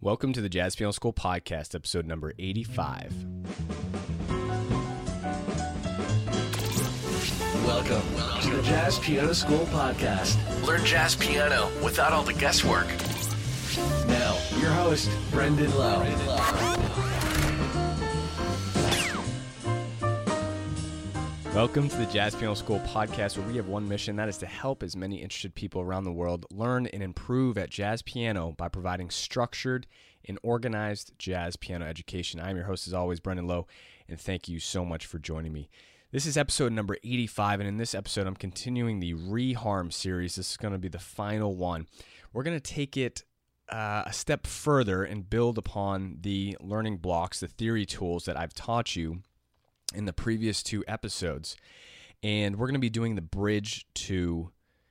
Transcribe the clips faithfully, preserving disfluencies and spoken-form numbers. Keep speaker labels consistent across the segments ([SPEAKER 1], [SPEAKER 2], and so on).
[SPEAKER 1] Welcome to the Jazz Piano School Podcast, episode number eighty-five.
[SPEAKER 2] Welcome to the Jazz Piano School Podcast. Learn jazz piano without all the guesswork. Now, your host, Brendan Lowe.
[SPEAKER 1] Welcome to the Jazz Piano School Podcast, where we have one mission, that is to help as many interested people around the world learn and improve at jazz piano by providing structured and organized jazz piano education. I'm your host, as always, Brendan Lowe, and thank you so much for joining me. This is episode number eighty-five, and in this episode, I'm continuing the Reharm series. This is going to be the final one. We're going to take it uh, a step further and build upon the learning blocks, the theory tools that I've taught you in the previous two episodes. And we're going to be doing the bridge to,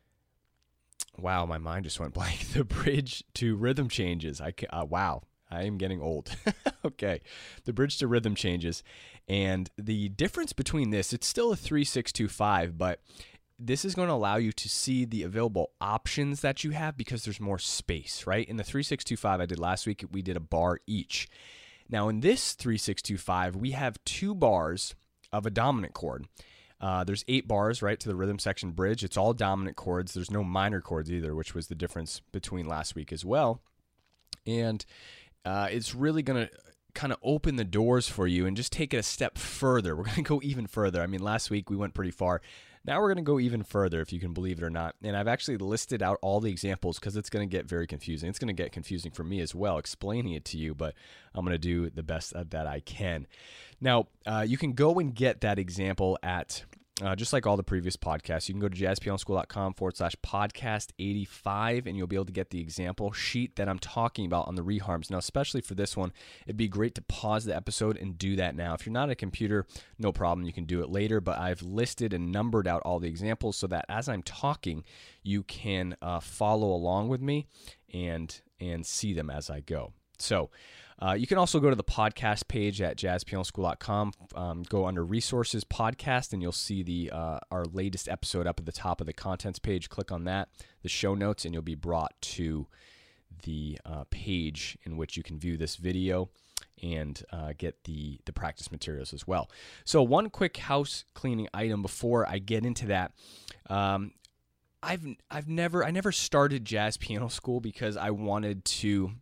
[SPEAKER 1] wow, my mind just went blank. The bridge to rhythm changes. I uh, Wow, I am getting old. Okay, the bridge to rhythm changes. And the difference between this, it's still a three six two five, but this is going to allow you to see the available options that you have because there's more space, right? In the three six two five I did last week, we did a bar each. Now, in this three six two five, we have two bars of a dominant chord. Uh, there's eight bars, right, to the rhythm section bridge. It's all dominant chords. There's no minor chords either, which was the difference between last week as well. And uh, it's really going to kind of open the doors for you and just take it a step further. We're going to go even further. I mean, last week we went pretty far. Now we're going to go even further, if you can believe it or not. And I've actually listed out all the examples because it's going to get very confusing. It's going to get confusing for me as well, explaining it to you, but I'm going to do the best that I can. Now, uh, you can go and get that example at, uh, just like all the previous podcasts, you can go to jazzpianoschool.com forward slash podcast 85, and you'll be able to get the example sheet that I'm talking about on the reharms. Now, especially for this one, it'd be great to pause the episode and do that now. If you're not at a computer, no problem. You can do it later, but I've listed and numbered out all the examples so that as I'm talking, you can uh, follow along with me and, and see them as I go. So, Uh, you can also go to the podcast page at jazz piano school dot com, um, go under resources podcast, and you'll see the uh, our latest episode up at the top of the contents page. Click on that, the show notes, and you'll be brought to the uh, page in which you can view this video and uh, get the, the practice materials as well. So one quick house cleaning item before I get into that. Um, I've I've never I never started jazz piano school because I wanted to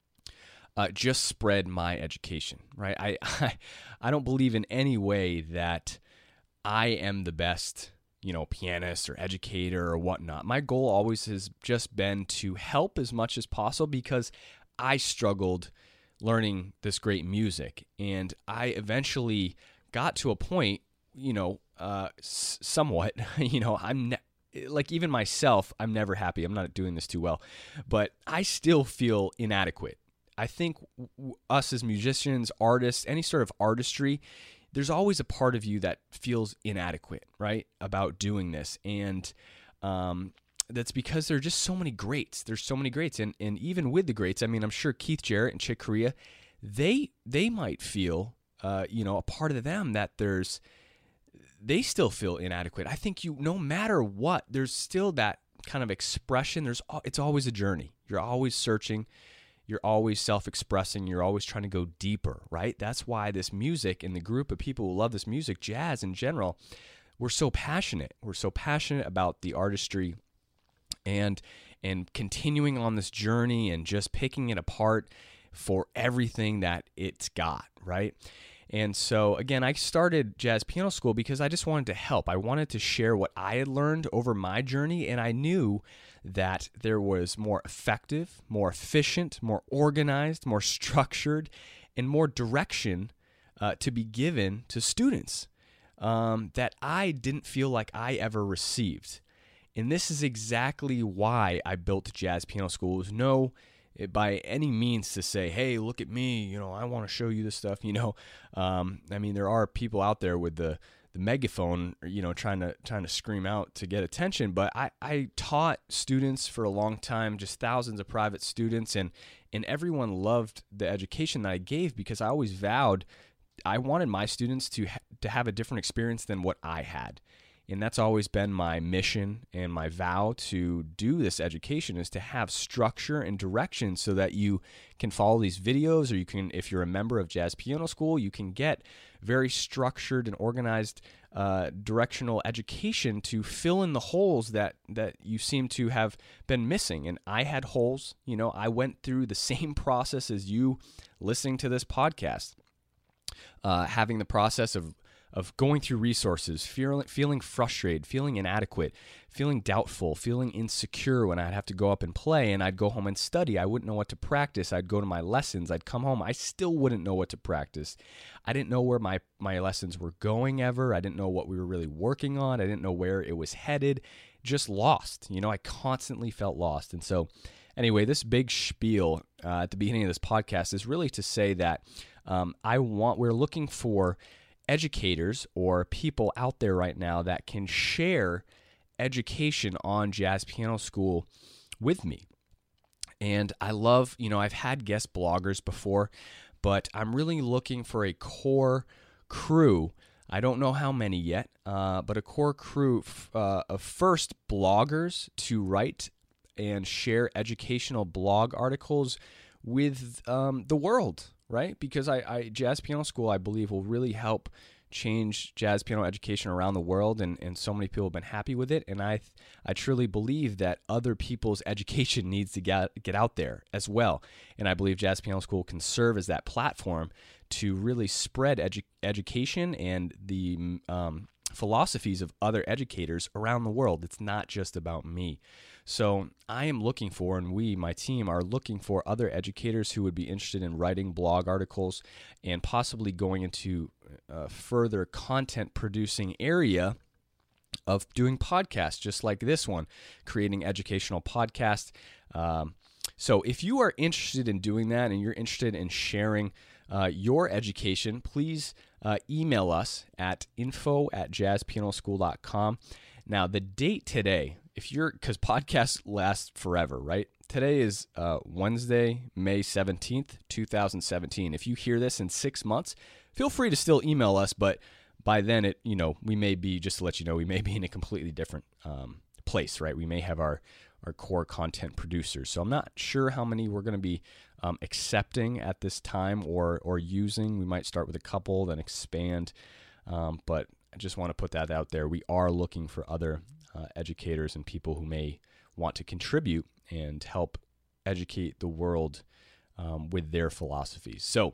[SPEAKER 1] Uh, just spread my education, right? I, I I don't believe in any way that I am the best, you know, pianist or educator or whatnot. My goal always has just been to help as much as possible because I struggled learning this great music, and I eventually got to a point, you know, uh, s- somewhat, you know, I'm ne- like even myself, I'm never happy. I'm not doing this too well, but I still feel inadequate. I think w- us as musicians, artists, any sort of artistry, there's always a part of you that feels inadequate, right, about doing this. And um, that's because there are just so many greats. There's so many greats. And and even with the greats, I mean, I'm sure Keith Jarrett and Chick Corea, they they might feel, uh, you know, a part of them that there's, they still feel inadequate. I think you, no matter what, there's still that kind of expression. There's, it's always a journey. You're always searching. You're always self-expressing. You're always trying to go deeper, right? That's why this music and the group of people who love this music, jazz in general, we're so passionate. We're so passionate about the artistry and and continuing on this journey and just picking it apart for everything that it's got, right? And so, again, I started jazz piano school because I just wanted to help. I wanted to share what I had learned over my journey, and I knew that there was more effective, more efficient, more organized, more structured, and more direction uh, to be given to students um, that I didn't feel like I ever received. And this is exactly why I built Jazz Piano School. It was no by any means to say, hey, look at me, you know, I want to show you this stuff, you know. Um, I mean, there are people out there with the the megaphone, you know, trying to trying to scream out to get attention. But I, I taught students for a long time, just thousands of private students, and and everyone loved the education that I gave because I always vowed I wanted my students to ha- to have a different experience than what I had. And that's always been my mission and my vow to do this education, is to have structure and direction so that you can follow these videos, or you can, if you're a member of Jazz Piano School, you can get very structured and organized uh, directional education to fill in the holes that, that you seem to have been missing. And I had holes. You know, I went through the same process as you listening to this podcast, uh, having the process of of going through resources, feeling, feeling frustrated, feeling inadequate, feeling doubtful, feeling insecure when I'd have to go up and play, and I'd go home and study. I wouldn't know what to practice. I'd go to my lessons. I'd come home. I still wouldn't know what to practice. I didn't know where my, my lessons were going ever. I didn't know what we were really working on. I didn't know where it was headed. Just lost. You know, I constantly felt lost. And so anyway, this big spiel uh, at the beginning of this podcast is really to say that um, I want, we're looking for educators or people out there right now that can share education on Jazz Piano School with me. And I love, you know, I've had guest bloggers before, but I'm really looking for a core crew. I don't know how many yet, uh, but a core crew uh, of first bloggers to write and share educational blog articles with um, the world. Right? Because I, I Jazz Piano School, I believe, will really help change jazz piano education around the world, and, and so many people have been happy with it. And I I truly believe that other people's education needs to get, get out there as well. And I believe Jazz Piano School can serve as that platform to really spread edu- education and the um, philosophies of other educators around the world. It's not just about me. So I am looking for, and we, my team, are looking for other educators who would be interested in writing blog articles and possibly going into a further content producing area of doing podcasts just like this one, creating educational podcasts. Um, so if you are interested in doing that and you're interested in sharing uh, your education, please uh, email us at info at jazz piano school dot com. Now, the date today, if you're, because podcasts last forever, right? Today is uh, Wednesday, May seventeenth, two thousand seventeen. If you hear this in six months, feel free to still email us, but by then, it, you know, we may be, just to let you know, we may be in a completely different um, place, right? We may have our, our core content producers. So I'm not sure how many we're going to be um, accepting at this time or or using. We might start with a couple, then expand, um, but I just want to put that out there. We are looking for other uh, educators and people who may want to contribute and help educate the world um, with their philosophies. So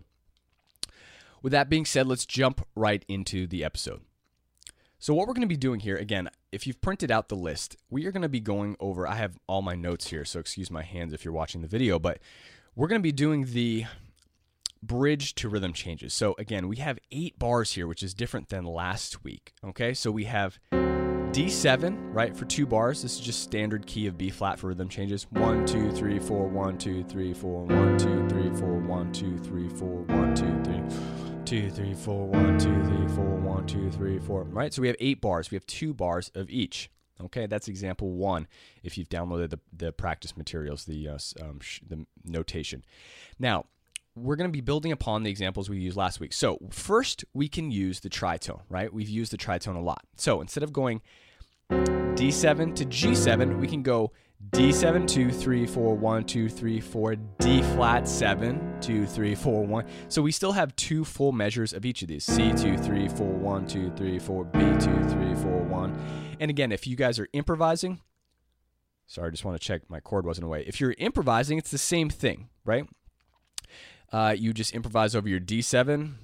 [SPEAKER 1] with that being said, let's jump right into the episode. So what we're going to be doing here, again, if you've printed out the list, we are going to be going over, I have all my notes here, so excuse my hands if you're watching the video, but we're going to be doing the bridge to rhythm changes. So again, we have eight bars here, which is different than last week. Okay, so we have D seven, right, for two bars. This is just standard key of B flat for rhythm changes. One, two, three, four, one, two, three, four, one, two, three, four, one, two, three, four, one, two, three, two, three, four, one, two, three, four, one, two, three, four. Right, so we have eight bars. We have two bars of each. Okay, that's example one. If you've downloaded the, the practice materials, the uh, um, sh- the notation. Now, we're going to be building upon the examples we used last week. So first, we can use the tritone, right? We've used the tritone a lot. So instead of going D seven to G seven, we can go D seven, two, three, four, one, two, three, four, D flat, seven, two, three, four, one. So we still have two full measures of each of these. C, two, three, four, one, two, three, four, B, two, three, four, one. And again, if you guys are improvising, sorry, I just want to check my chord wasn't away. If you're improvising, it's the same thing, right? Uh, you just improvise over your D seven.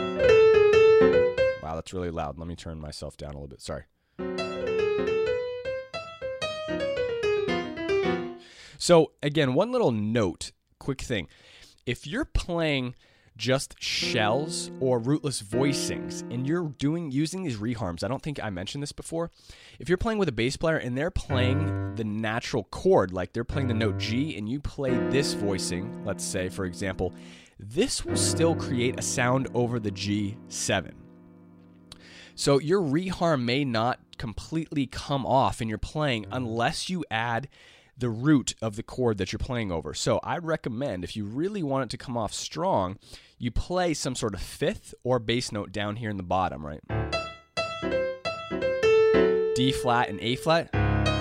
[SPEAKER 1] Wow, that's really loud. Let me turn myself down a little bit. Sorry. So again, one little note, quick thing. If you're playing just shells or rootless voicings and you're doing using these reharms, I don't think I mentioned this before. If you're playing with a bass player and they're playing the natural chord, like they're playing the note G and you play this voicing, let's say, for example, this will still create a sound over the G seven. So your reharm may not completely come off in your playing unless you add the root of the chord that you're playing over. So I recommend, if you really want it to come off strong, you play some sort of fifth or bass note down here in the bottom, right? D flat and A flat.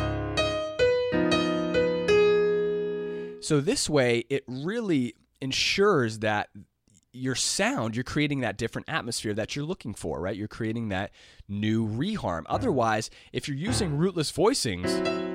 [SPEAKER 1] So this way, it really ensures that your sound, you're creating that different atmosphere that you're looking for, right? You're creating that new reharm. Otherwise, if you're using rootless voicings,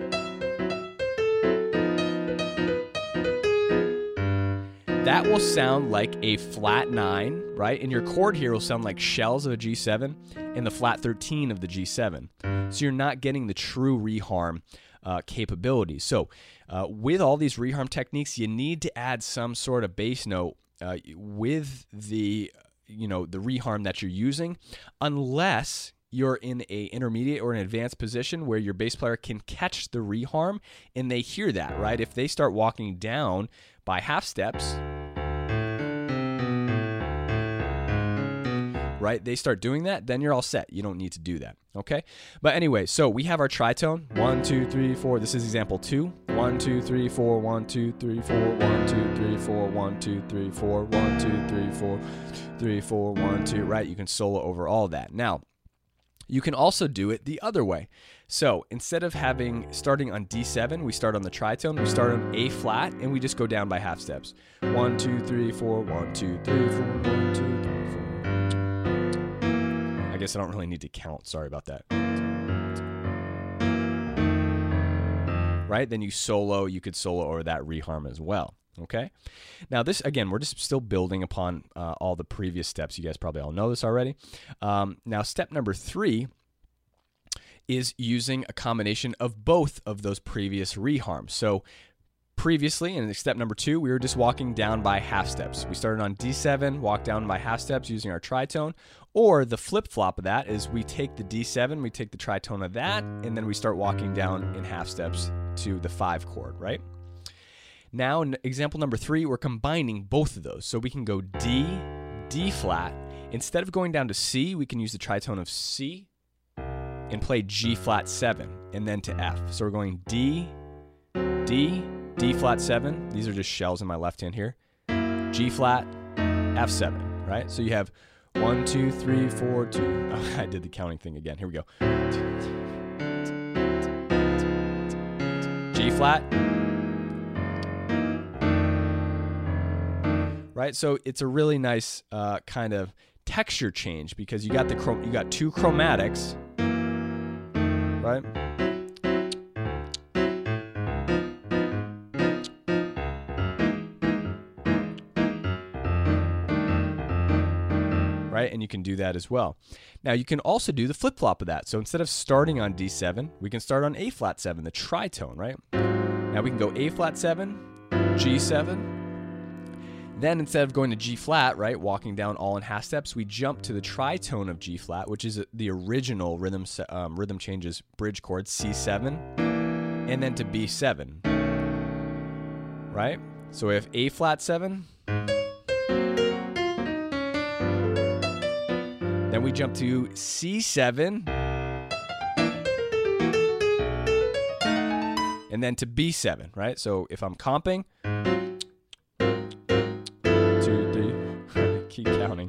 [SPEAKER 1] that will sound like a flat nine, right? And your chord here will sound like shells of a G seven and the flat thirteen of the G seven. So you're not getting the true reharm uh, capability. So uh, with all these reharm techniques, you need to add some sort of bass note uh, with the, you know, the reharm that you're using, unless you're in a intermediate or an advanced position where your bass player can catch the reharm and they hear that, right? If they start walking down by half steps, right? They start doing that, then you're all set. You don't need to do that, okay? But anyway, so we have our tritone. One, two, three, four. This is example two. One, two, three, four. One, two, three, four. One, two, three, four. One, two, three, four. One, two, three, four. Three, four, one, two, right? You can solo over all that. Now, you can also do it the other way. So instead of having starting on D seven, we start on the tritone, we start on A flat, and we just go down by half steps. One, two, three, four, one, two, three, four, one, two, three, four. I guess I don't really need to count. Sorry about that. Right? Then you solo, you could solo over that reharm as well. Okay. Now this, again, we're just still building upon uh, all the previous steps. You guys probably all know this already. Um, now step number three is using a combination of both of those previous reharms. So previously, in step number two, we were just walking down by half steps. We started on D seven, walked down by half steps using our tritone, or the flip-flop of that is we take the D seven, we take the tritone of that, and then we start walking down in half steps to the five chord, right? Now, in example number three, we're combining both of those. So we can go D, D flat. Instead of going down to C, we can use the tritone of C and play G flat seven, and then to F. So we're going D, D, D flat seven. These are just shells in my left hand here. G flat, F seven, right? So you have one, two, three, four, two. Oh, I did the counting thing again. Here we go. G flat. Right, so it's a really nice uh, kind of texture change because you got the chrom- you got two chromatics, right? Right, and you can do that as well. Now you can also do the flip-flop of that. So instead of starting on D seven, we can start on A flat seven, the tritone, right? Now we can go A flat seven, G seven. Then instead of going to G flat, right, walking down all in half steps, we jump to the tritone of G flat, which is the original rhythm um, rhythm changes bridge chord, C seven, and then to B seven, right? So we have A flat seven, then we jump to C seven, and then to B seven, right? So if I'm comping, keep counting.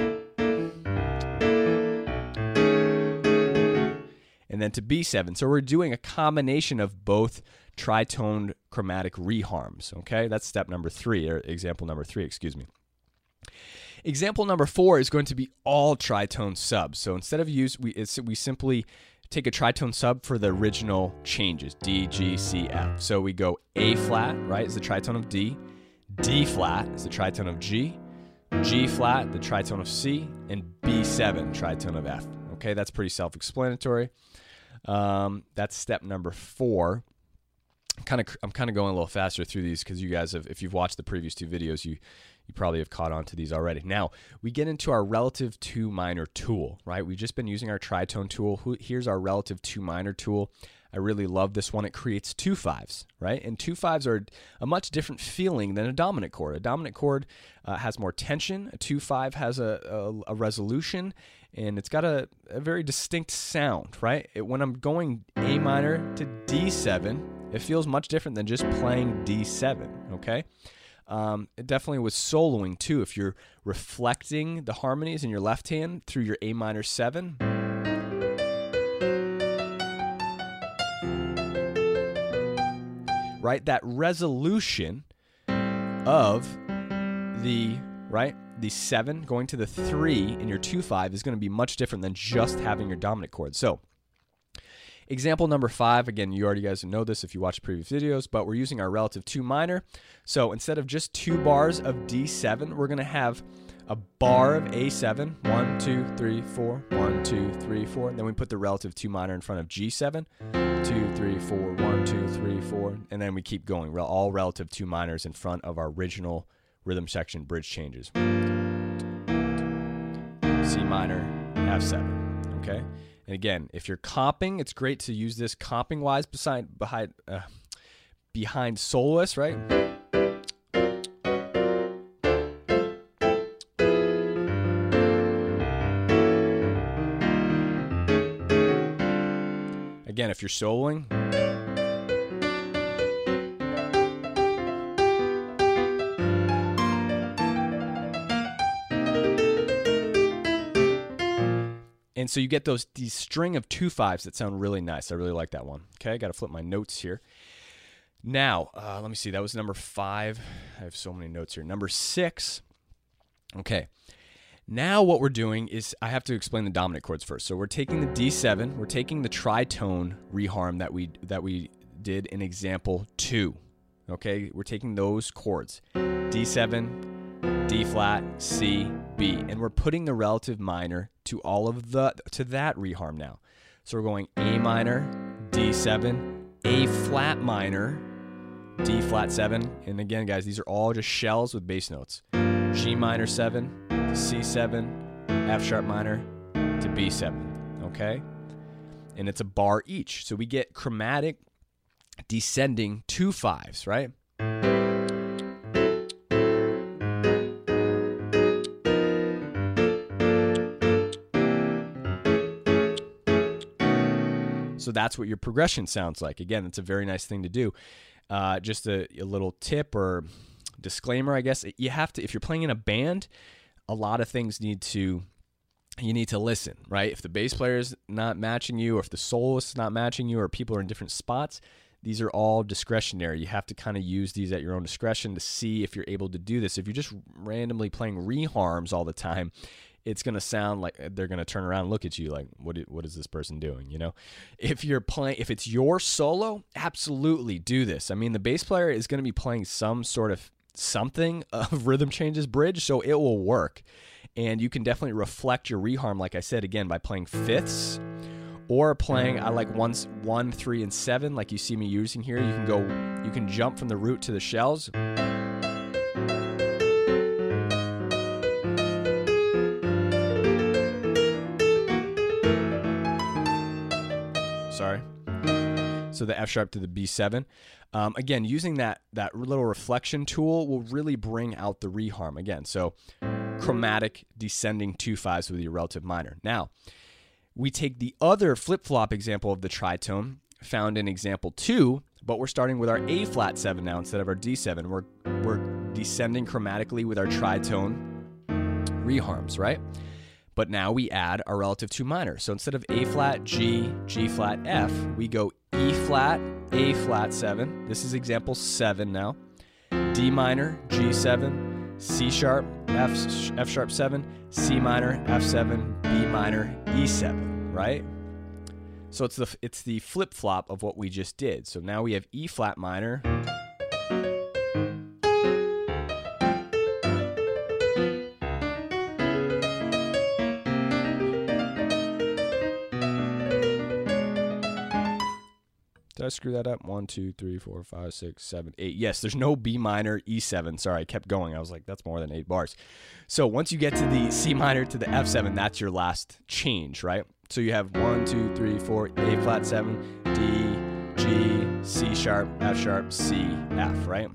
[SPEAKER 1] And then to B seven. So we're doing a combination of both tritoned chromatic reharms, okay? That's step number three, or example number three, excuse me. Example number four is going to be all tritone subs. So instead of use, we, it's, we simply take a tritone sub for the original changes, D, G, C, F. So we go A flat, right, is the tritone of D. D flat is the tritone of G. G flat, the tritone of C, and B seven, tritone of F. Okay, that's pretty self-explanatory. Um, that's step number four. Kind of, I'm kind of going a little faster through these because you guys have, if you've watched the previous two videos, you you probably have caught on to these already. Now we get into our relative two minor tool, right? We've just been using our tritone tool. Here's our relative two minor tool. I really love this one. It creates two fives, right? And two fives are a much different feeling than a dominant chord. A dominant chord uh, has more tension. A two five has a, a, a resolution, and it's got a, a very distinct sound, right? It, when I'm going A minor to D seven, it feels much different than just playing D seven, okay? Um, it definitely was soloing too. If you're reflecting the harmonies in your left hand through your A minor seven, right? That resolution of the, right, the seven going to the three in your two five is going to be much different than just having your dominant chord. So example number five, again, you already guys know this if you watch previous videos, but we're using our relative two minor. So instead of just two bars of D seven, we're going to have a bar of A seven, one, two, three, four, one, two, three, four. And then we put the relative two minor in front of G seven, two, three, four, one, two, three, four. And then we keep going, all relative two minors in front of our original rhythm section bridge changes. C minor, F seven, okay? And again, if you're comping, it's great to use this comping wise beside, behind, uh, behind soloists, right? Again, if you're soloing, and so you get those these string of two fives that sound really nice. I really like that one. Okay, I got to flip my notes here. Now, uh, let me see. That was number five. I have so many notes here. Number six. Okay. Now what we're doing is I have to explain the dominant chords first. So we're taking the D seven, we're taking the tritone reharm that we that we did in example two. Okay, we're taking those chords, D seven, D flat, C, B, and we're putting the relative minor to all of the to that reharm now. So we're going A minor, D seven, A flat minor, D flat seven, and again, guys, these are all just shells with bass notes. G minor seven, to C seven, F sharp minor to B seven, okay? And it's a bar each. So we get chromatic descending two fives, right? So that's what your progression sounds like. Again, it's a very nice thing to do. Uh, just a, a little tip or disclaimer, I guess. You have to, if you're playing in a band, a lot of things need to, you need to listen, right? If the bass player is not matching you, or if the soloist is not matching you, or people are in different spots, these are all discretionary. You have to kind of use these at your own discretion to see if you're able to do this. If you're just randomly playing reharms all the time, it's going to sound like they're going to turn around and look at you like, what, what is this person doing? You know, if you're playing, if it's your solo, absolutely do this. I mean, the bass player is going to be playing some sort of something of rhythm changes bridge, so it will work. And you can definitely reflect your reharm, like I said, again, by playing fifths or playing, I like one, one, three, and seven, like you see me using here. You can go, you can jump from the root to the shells. Sorry. So the F sharp to the B seven. Um, again, using that that little reflection tool will really bring out the reharm again. So chromatic descending two fives with your relative minor. Now, we take the other flip-flop example of the tritone found in example two, but we're starting with our A flat seven now instead of our D seven. We're, we're descending chromatically with our tritone reharms, right? But now we add our relative two minor. So instead of A flat, G, G flat, F, we go E flat, A flat seven. This is example seven now. D minor, G seven, C sharp, F, F sharp seven, C minor, F seven, B minor, E seven, right? So it's the it's the flip flop of what we just did. So now we have E flat minor. Did I screw that up? One, two, three, four, five, six, seven, eight. Yes, there's no B minor, E seven. Sorry, I kept going. I was like, that's more than eight bars. So once you get to the C minor to the F seven, that's your last change, right? So you have one, two, three, four, A flat seven, D, G, C sharp, F sharp, C, F, right?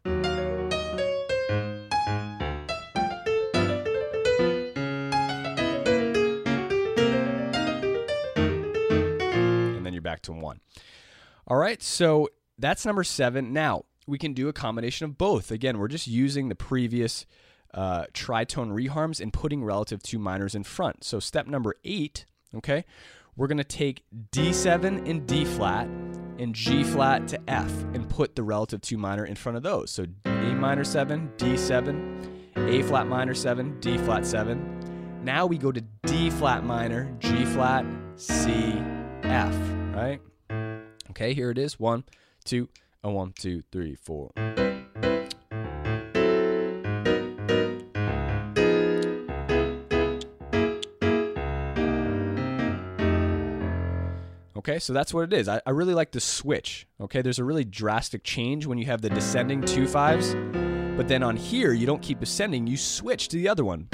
[SPEAKER 1] And then you're back to one. All right, so that's number seven. Now, we can do a combination of both. Again, we're just using the previous uh, tritone reharms and putting relative two minors in front. So step number eight, okay, we're going to take D seven and D flat and G flat to F and put the relative two minor in front of those. So A minor seven, D seven, A flat minor seven, D flat seven. Now we go to D flat minor, G flat, C, F, right? Okay, here it is. One, two, a one, two, three, four. Okay, so that's what it is. I, I really like the switch. Okay, there's a really drastic change when you have the descending two fives, but then on here, you don't keep ascending, you switch to the other one.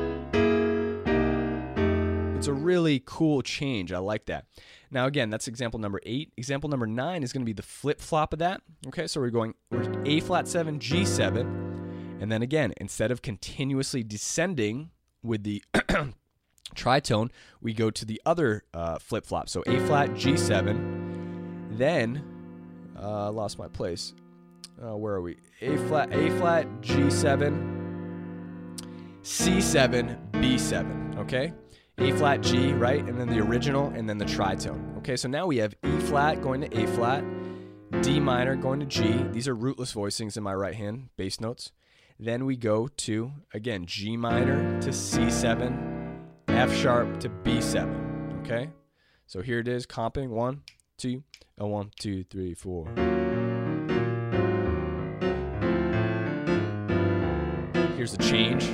[SPEAKER 1] It's a really cool change. I like that. Now, again, that's example number eight. Example number nine is going to be the flip-flop of that. Okay, so we're going we're A flat seven, G seven, and then again, instead of continuously descending with the tritone, we go to the other uh, flip-flop. So A flat, G seven, then, uh, lost my place. Uh, where are we? A flat, A flat, G seven, C seven, B seven, okay? A flat, G, right? And then the original, and then the tritone. Okay, so now we have E flat going to A flat, D minor going to G. These are rootless voicings in my right hand, bass notes. Then we go to, again, G minor to C seven, F sharp to B seven, okay? So here it is, comping, one, two, a one, two, three, four. Here's the change.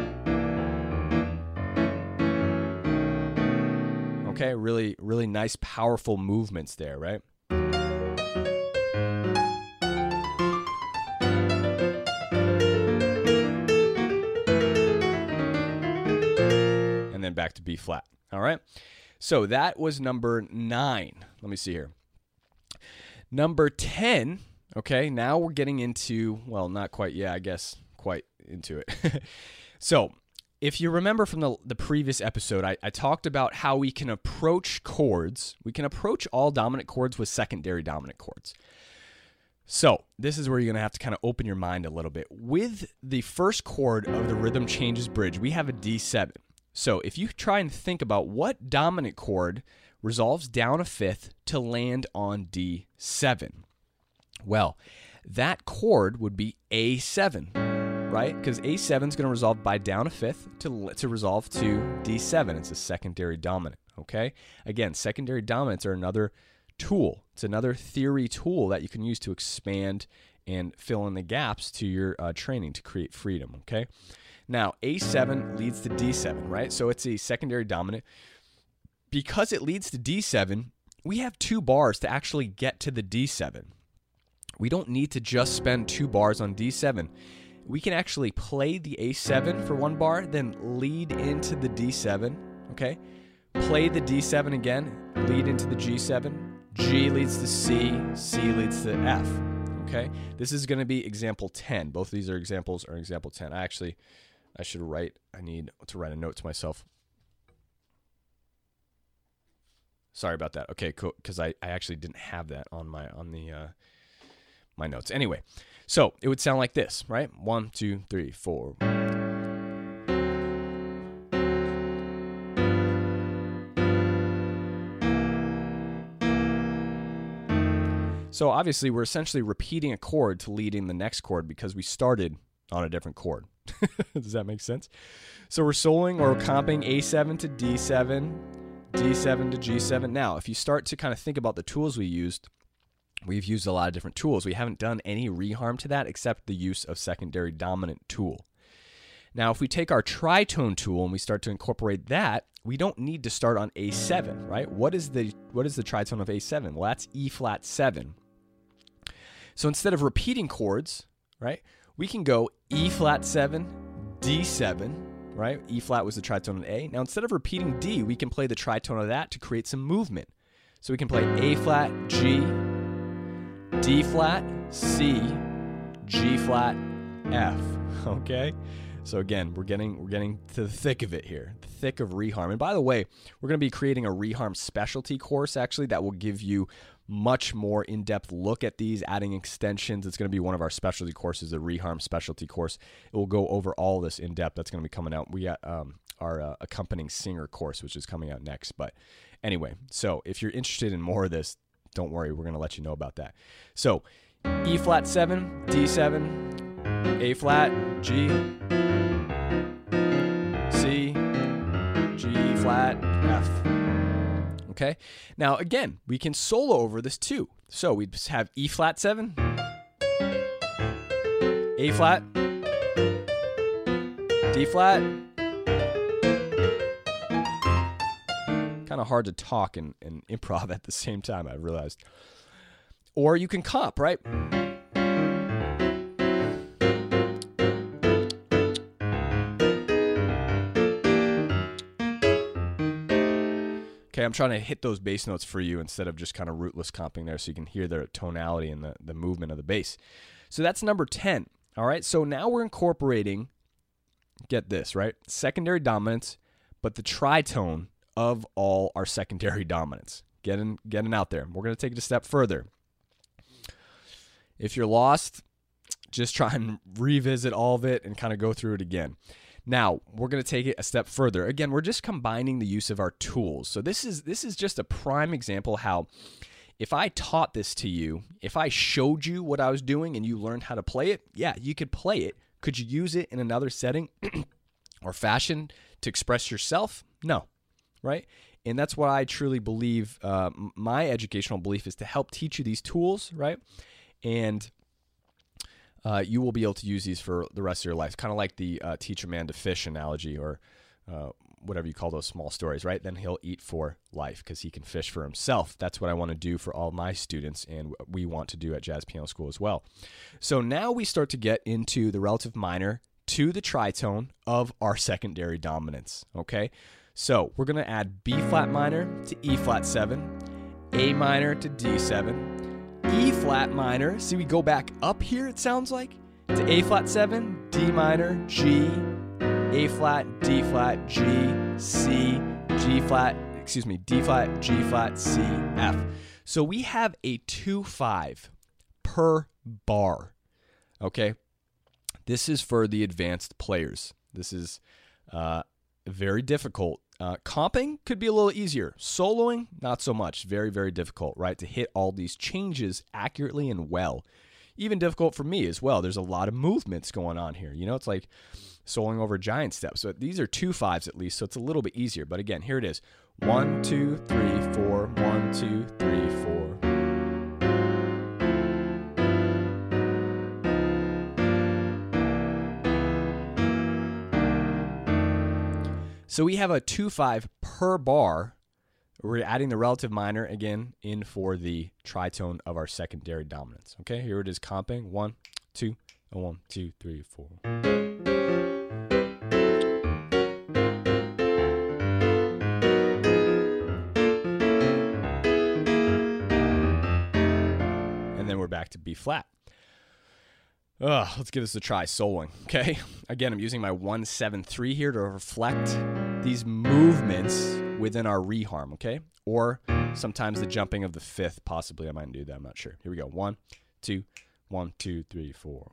[SPEAKER 1] Okay, really, really nice, powerful movements there, right? And then back to B flat. All right. So that was number nine. Let me see here. Number ten. Okay. Now we're getting into, well, not quite. Yeah, I guess quite into it. So if you remember from the, the previous episode, I, I talked about how we can approach chords. We can approach all dominant chords with secondary dominant chords. So this is where you're going to have to kind of open your mind a little bit. With the first chord of the Rhythm Changes Bridge, we have a D seven. So if you try and think about what dominant chord resolves down a fifth to land on D seven, well, that chord would be A seven, right? Because A seven is going to resolve by down a fifth to, to resolve to D seven. It's a secondary dominant, okay? Again, secondary dominants are another tool. It's another theory tool that you can use to expand and fill in the gaps to your uh, training to create freedom, okay? Now, A seven leads to D seven, right? So it's a secondary dominant. Because it leads to D seven, we have two bars to actually get to the D seven. We don't need to just spend two bars on D seven. We can actually play the A seven for one bar, then lead into the D seven, okay? Play the D seven again, lead into the G seven. G leads to C, C leads to F, okay? This is going to be example ten. Both of these are examples are example ten. I actually... I should write, I need to write a note to myself. Sorry about that. Okay, cool, because I, I actually didn't have that on my on the uh, my notes. Anyway, so it would sound like this, right? One, two, three, four. So obviously we're essentially repeating a chord to lead in the next chord because we started on a different chord. Does that make sense? So we're soloing or comping A seven to D seven, D seven to G seven. Now, if you start to kind of think about the tools we used, we've used a lot of different tools. We haven't done any reharm to that except the use of secondary dominant tool. Now, if we take our tritone tool and we start to incorporate that, we don't need to start on A seven, right? What is the what is the tritone of A seven? Well, that's E flat seven. So instead of repeating chords, right, we can go E flat seven, D seven, right? E flat was the tritone of A. Now, instead of repeating D, we can play the tritone of that to create some movement. So we can play A flat, G, D flat, C, G flat, F. Okay? So again, we're getting we're getting to the thick of it here, the thick of reharm. And by the way, we're going to be creating a reharm specialty course actually that will give you much more in-depth look at these, adding extensions. It's going to be one of our specialty courses, the reharm specialty course. It will go over all this in depth. That's going to be coming out. We got um, our uh, accompanying singer course, which is coming out next. But anyway, so if you're interested in more of this, don't worry, we're going to let you know about that. So E flat seven, D seven, A flat, G, C, G flat, F. Okay. Now again, we can solo over this too. So we have E flat seven, A flat, D flat. Kind of hard to talk and, and improv at the same time, I've realized. Or you can comp, right? Okay, I'm trying to hit those bass notes for you instead of just kind of rootless comping there so you can hear the tonality and the, the movement of the bass. So that's number ten. All right, so now we're incorporating, get this, right? Secondary dominance, but the tritone of all our secondary dominants. Getting, getting out there. We're going to take it a step further. If you're lost, just try and revisit all of it and kind of go through it again. Now, we're going to take it a step further. Again, we're just combining the use of our tools. So this is this is just a prime example how if I taught this to you, if I showed you what I was doing and you learned how to play it, yeah, you could play it. Could you use it in another setting or fashion to express yourself? No, right? And that's what I truly believe. Uh, my educational belief is to help teach you these tools, right? And uh, you will be able to use these for the rest of your life. Kind of like the uh, teach a man to fish analogy, or uh, whatever you call those small stories, right? Then he'll eat for life because he can fish for himself. That's what I want to do for all my students, and we want to do at Jazz Piano School as well. So now we start to get into the relative minor to the tritone of our secondary dominants, okay? So we're going to add B flat minor to E flat seven, A minor to D seven, E flat minor. See, we go back up here, it sounds like, to A flat seven, D minor, G, A flat, D flat, G, C, G flat, excuse me, D flat, G flat, C, F. So we have a two five per bar, okay? This is for the advanced players. This is uh, very difficult. Uh, comping could be a little easier. Soloing, not so much. Very, very difficult, right? To hit all these changes accurately and well. Even difficult for me as well. There's a lot of movements going on here. You know, it's like soloing over giant steps. So these are two fives at least, so it's a little bit easier. But again, here it is. One, two, three, four. One, two, three, four. So we have a two five per bar. We're adding the relative minor again in for the tritone of our secondary dominance. Okay, here it is comping. One, two, and one, two, three, four. And then we're back to B flat. Ugh, let's give this a try, soloing, okay? Again, I'm using my one seven three here to reflect these movements within our reharm, okay? Or sometimes the jumping of the fifth, possibly I might do that, I'm not sure. Here we go, one, two, one, two, three, four.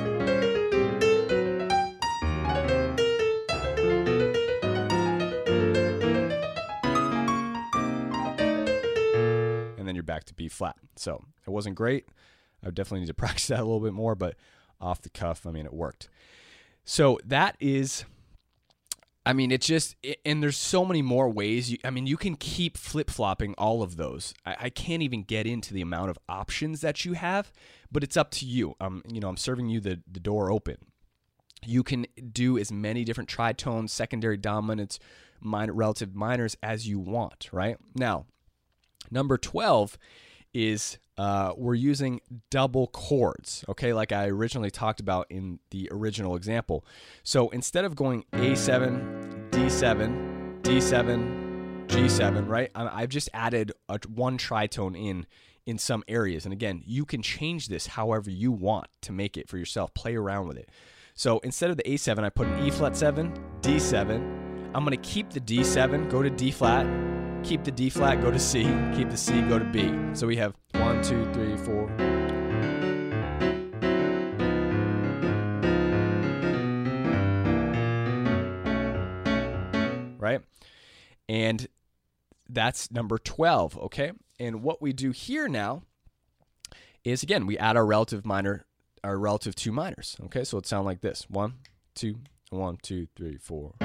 [SPEAKER 1] And then you're back to B flat. So it wasn't great. I would definitely need to practice that a little bit more, but off the cuff, I mean, it worked. So that is, I mean, it just, it, and there's so many more ways. You, I mean, you can keep flip-flopping all of those. I, I can't even get into the amount of options that you have, but it's up to you. Um, you know, I'm serving you the, the door open. You can do as many different tritones, secondary dominants, minor, relative minors as you want, right? Now, number twelve is uh, we're using double chords, okay, like I originally talked about in the original example. So instead of going A seven, D seven, D seven, G seven, right, I've just added a, one tritone in in some areas. And again, you can change this however you want to make it for yourself. Play around with it. So instead of the A seven, I put an E flat seven, D seven. I'm going to keep the D seven, go to D flat, keep the D flat, go to C, keep the C, go to B. So we have one, two, three, four. Right? And that's number twelve, okay? And what we do here now is, again, we add our relative minor, our relative two minors, okay? So it sounds like this. One, two, one, two, three, four.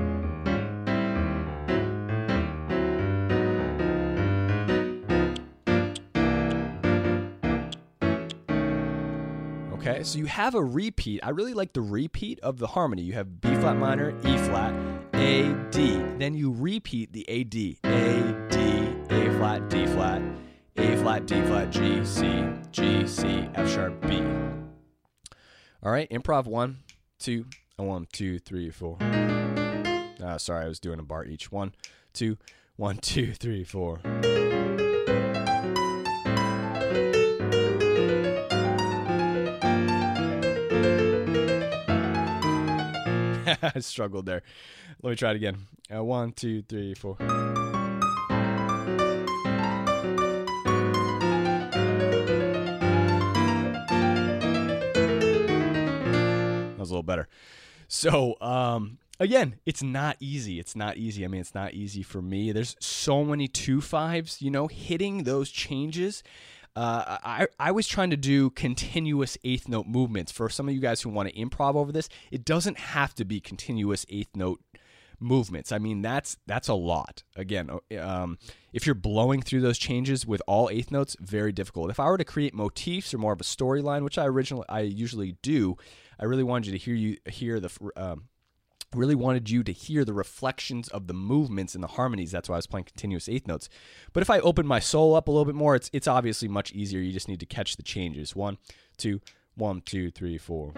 [SPEAKER 1] Okay, so you have a repeat. I really like the repeat of the harmony. You have B flat minor, E flat, A, D. Then you repeat the A, D. A, D, A flat, D flat, A flat, D flat, G, C, G, C, F sharp, B. All right, improv one, two, one, two, three, four. Uh, sorry, I was doing a bar each. One, two, one, two, three, four. I struggled there. Let me try it again. Uh, one, two, three, four. That was a little better. So, um, again, it's not easy. It's not easy. I mean, it's not easy for me. There's so many two fives, you know, hitting those changes. Uh, I, I was trying to do continuous eighth note movements. For some of you guys who want to improv over this, it doesn't have to be continuous eighth note movements. I mean, that's that's a lot. Again, um, if you're blowing through those changes with all eighth notes, very difficult. If I were to create motifs or more of a storyline, which I originally I usually do, I really wanted you to hear you hear the um, really wanted you to hear the reflections of the movements and the harmonies. That's why I was playing continuous eighth notes. But if I open my soul up a little bit more, it's it's obviously much easier. You just need to catch the changes. One, two, one, two, three, four.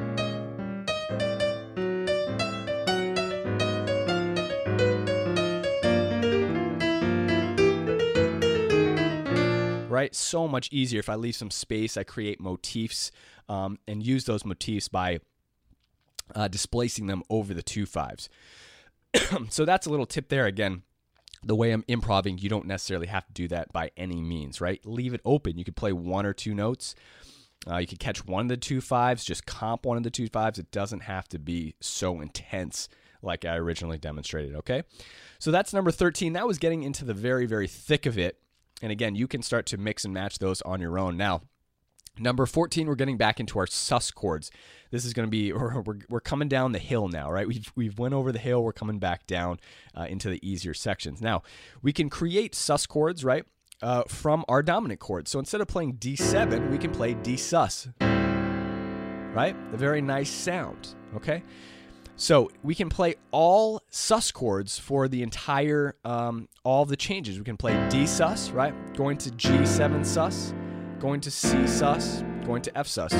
[SPEAKER 1] Right? So much easier. If I leave some space, I create motifs um, and use those motifs by Uh, displacing them over the two fives. So that's a little tip there. Again, the way I'm improving, you don't necessarily have to do that by any means, right? Leave it open. You could play one or two notes. Uh, you could catch one of the two fives, just comp one of the two fives. It doesn't have to be so intense like I originally demonstrated, okay? So that's number thirteen. That was getting into the very, very thick of it. And again, you can start to mix and match those on your own. Now, number fourteen, we're getting back into our sus chords. This is going to be, we're, we're coming down the hill now, right? We've, we've went over the hill. We're coming back down uh, into the easier sections. Now, we can create sus chords, right, uh, from our dominant chords. So instead of playing D seven, we can play D sus, right? A very nice sound, okay? So we can play all sus chords for the entire, um, all the changes. We can play D sus, right? Going to G seven sus. Going to C sus, going to F sus.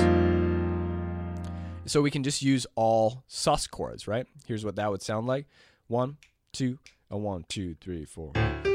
[SPEAKER 1] So we can just use all sus chords, right? Here's what that would sound like. One, two, a one, two, three, four.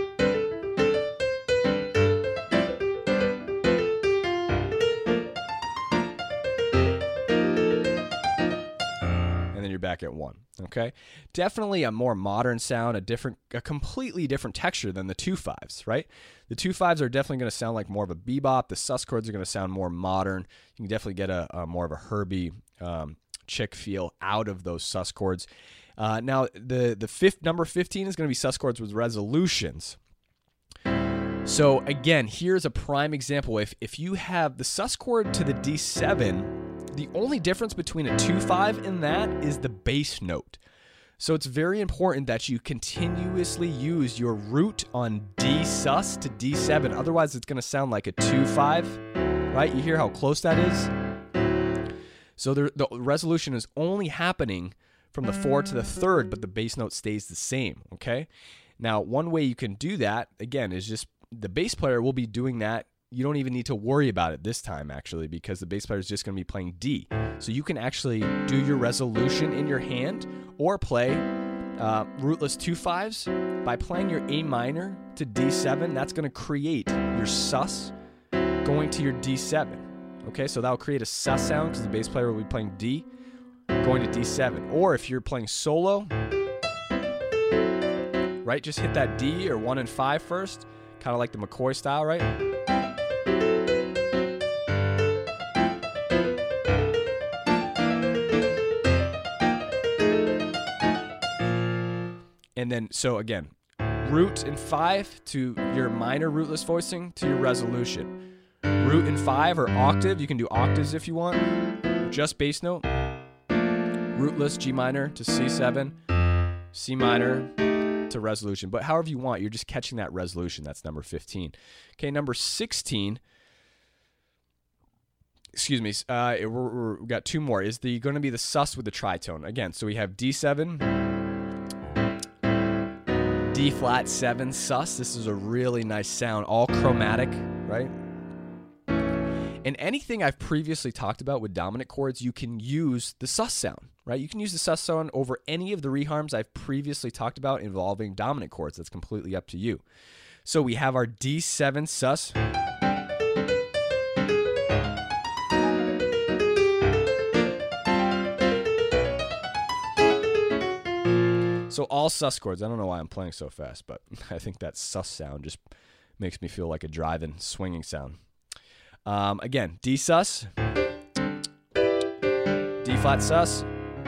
[SPEAKER 1] And then you're back at one, okay? Definitely a more modern sound, a different, a completely different texture than the two fives, right? The two fives are definitely going to sound like more of a bebop. The sus chords are going to sound more modern. You can definitely get a, a more of a Herbie um, chick feel out of those sus chords. Uh, now, the the fifth number fifteen is going to be sus chords with resolutions. So again, here's a prime example. If if you have the sus chord to the D seven, the only difference between a two five and that is the bass note. So it's very important that you continuously use your root on D sus to D seven. Otherwise, it's going to sound like a two five, right? You hear how close that is? So the, the resolution is only happening from the four to the third, but the bass note stays the same, okay? Now, one way you can do that, again, is just the bass player will be doing that. You don't even need to worry about it this time, actually, because the bass player is just going to be playing D. So you can actually do your resolution in your hand or play uh, rootless two fives by playing your A minor to D seven. That's going to create your sus going to your D seven. Okay, so that'll create a sus sound because the bass player will be playing D going to D seven. Or if you're playing solo, right? Just hit that D or one and five first, kind of like the McCoy style, right? And then, so again, root in five to your minor rootless voicing to your resolution. Root in five or octave, you can do octaves if you want. Just bass note. Rootless G minor to C seven, C minor to resolution. But however you want, you're just catching that resolution. That's number fifteen. Okay, number sixteen. Excuse me. Uh, we're, we're, we've got two more. Is the going to be the sus with the tritone again? So we have D seven, D flat seven sus. This is a really nice sound, all chromatic, right? And anything I've previously talked about with dominant chords, you can use the sus sound, right? You can use the sus sound over any of the reharms I've previously talked about involving dominant chords. That's completely up to you. So we have our D seven sus. So all sus chords. I don't know why I'm playing so fast, but I think that sus sound just makes me feel like a driving, swinging sound. Um, again, D sus, D flat sus,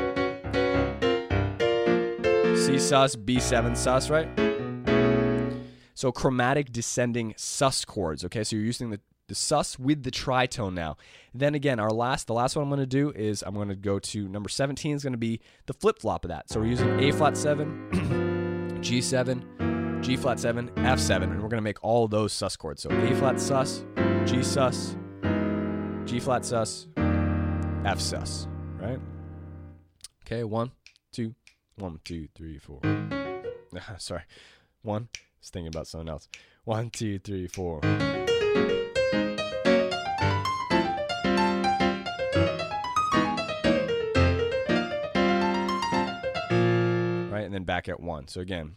[SPEAKER 1] C sus, B seven sus, right? So chromatic descending sus chords, okay? So you're using the, the sus with the tritone now. Then again, our last, the last one I'm going to do is I'm going to go to number seventeen is going to be the flip-flop of that. So we're using A flat seven, G seven, G flat seven, F seven, and we're going to make all of those sus chords. So A flat sus, G sus, G flat sus, F sus, right? Okay, one, two, one, two, three, four. Sorry, one. I was thinking about something else. One, two, three, four. Right, and then back at one. So again.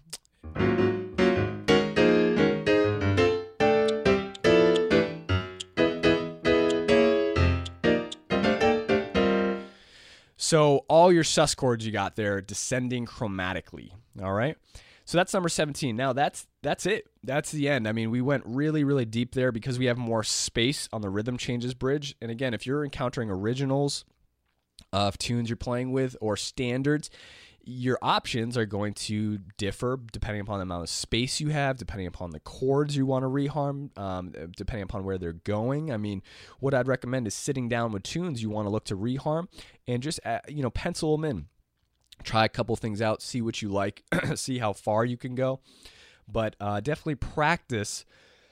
[SPEAKER 1] So all your sus chords you got there descending chromatically, all right? So that's number seventeen. Now that's that's it. That's the end. I mean, we went really, really deep there because we have more space on the rhythm changes bridge. And again, if you're encountering originals of tunes you're playing with or standards, your options are going to differ depending upon the amount of space you have, depending upon the chords you want to reharm, um, depending upon where they're going. I mean, what I'd recommend is sitting down with tunes you want to look to reharm and just, uh, you know, pencil them in. Try a couple things out, see what you like, see how far you can go. But uh, definitely practice.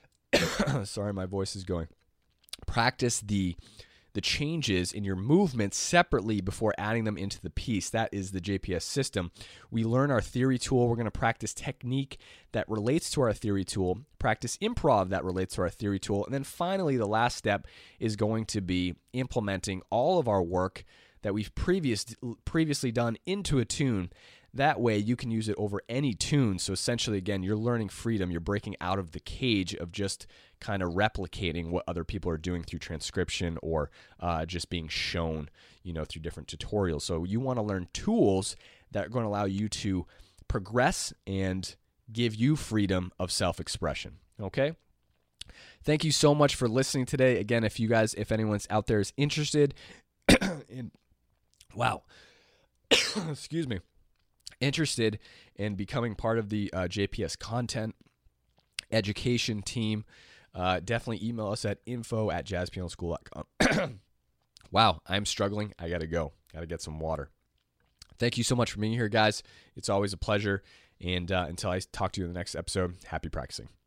[SPEAKER 1] Sorry, my voice is going. Practice the the changes in your movements separately before adding them into the piece. That is the J P S system. We learn our theory tool. We're going to practice technique that relates to our theory tool, practice improv that relates to our theory tool, and then finally the last step is going to be implementing all of our work that we've previous, previously done into a tune. That way you can use it over any tune. So essentially, again, you're learning freedom. You're breaking out of the cage of just kind of replicating what other people are doing through transcription or uh, just being shown, you know, through different tutorials. So you want to learn tools that are going to allow you to progress and give you freedom of self-expression. Okay? Thank you so much for listening today. Again, if you guys, if anyone's out there is interested in, wow, excuse me, interested in becoming part of the uh, J P S content education team, uh, definitely email us at info at jazz piano school dot com. Wow, I'm struggling. I got to go. Got to get some water. Thank you so much for being here, guys. It's always a pleasure. And uh, until I talk to you in the next episode, happy practicing.